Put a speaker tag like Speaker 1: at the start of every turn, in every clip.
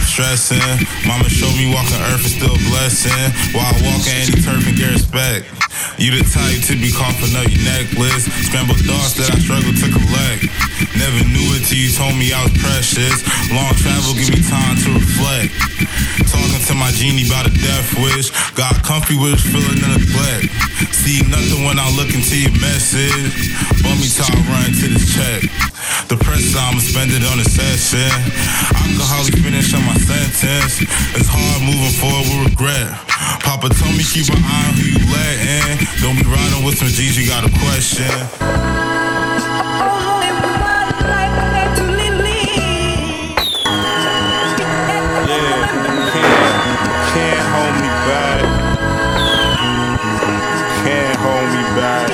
Speaker 1: stressing. Mama showed me walking earth is still a blessing. While walking any turf and get respect. You the type to be coughing up your necklace. Scrambled thoughts that I struggle to collect. Never knew it till you told me I was precious. Long travel give me time to reflect. Talking to my genie about a death wish. Got comfy with feeling the neglect. See nothing when I look into your message. Bump me till I run to this check. The press I'ma spend it on a session. I can hardly finish on my sentence. It's hard moving forward with regret. Papa told me keep an eye on who you letting. Don't be riding with some G's, you got a question.
Speaker 2: Can't hold me back. Can't hold me back.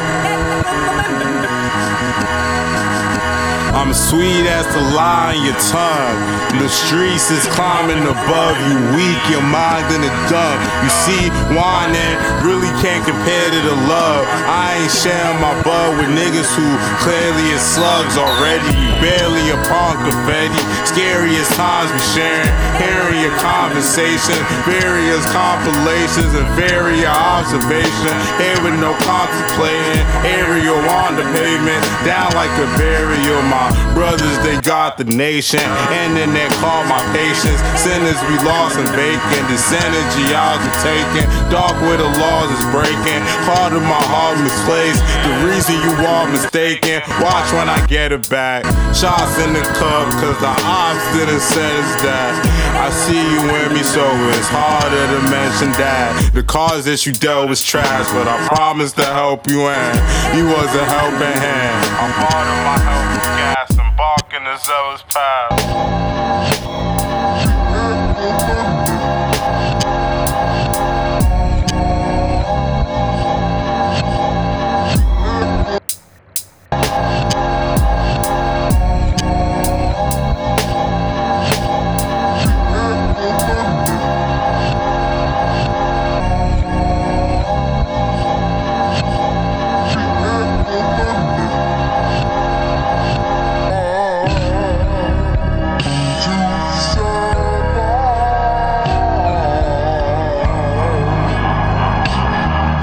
Speaker 2: I'm sweet as the lie in your tongue. The streets is climbing above you, weak, your mind in the dump. You see, whining really can't compare to the love. I ain't sharing my bud with niggas who clearly is slugs already. Barely upon confetti. Scariest times we sharing. Hearing your conversation, various compilations and various observations. Here with no contemplating, aerial on the pavement, down like a burial. My brothers, they got the nation, and then they call my patience. Sinners we lost and vacant. This energy I was taking, dark where the laws is breaking. Part of my heart misplaced. The reason you are mistaken. Watch when I get it back. Shots in the cup, cause the odds didn't sense that. I see you in me, so it's harder to mention that. The cards that you dealt was trash, but I promised to help you in. You was a helping hand. I'm part of my helping gas, embarking the zealous path.